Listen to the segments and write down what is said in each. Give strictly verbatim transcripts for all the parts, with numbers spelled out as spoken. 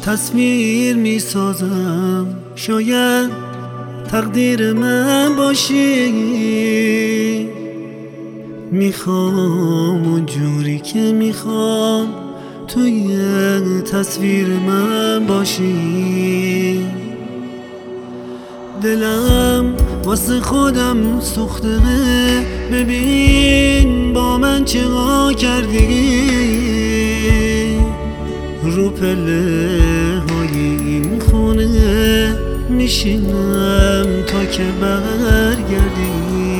تصویر می سازم، شاید تقدیر من باشی. میخوام اونجوری که میخوام توی تصویر من باشی. دلم واسه خودم سوخته، ببین با من چقا کردی. رو پله های این خونه میشینم تا که برگردی.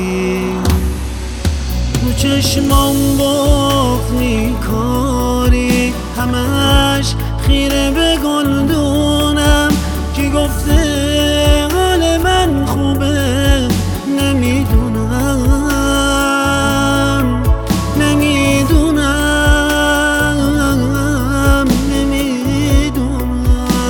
رو چشمام باف میکاری، همش خیره به گلدونم. کی گفته حال من خوبه نمیدونم، نمیدونم، نمیدونم.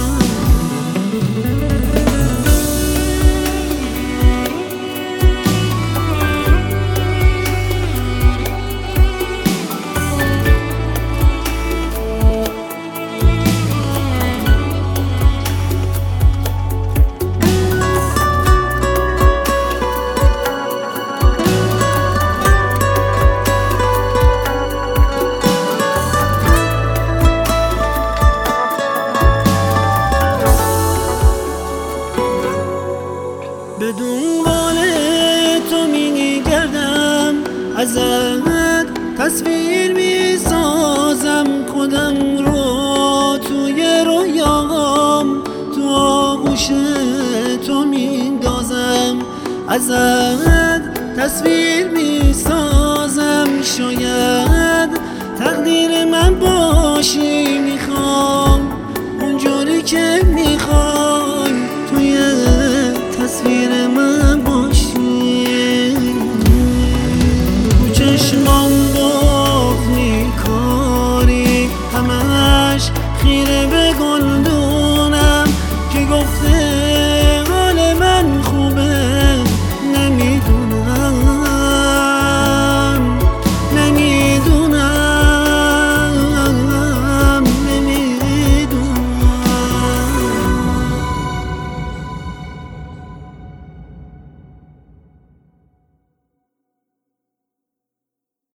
به دنبال تو میگردم، ازت تصویر میسازم. خودم رو توی رویام تو آغوش تو میندازم. ازت تصویر میسازم، شاید تقدیر من باشی. میخوام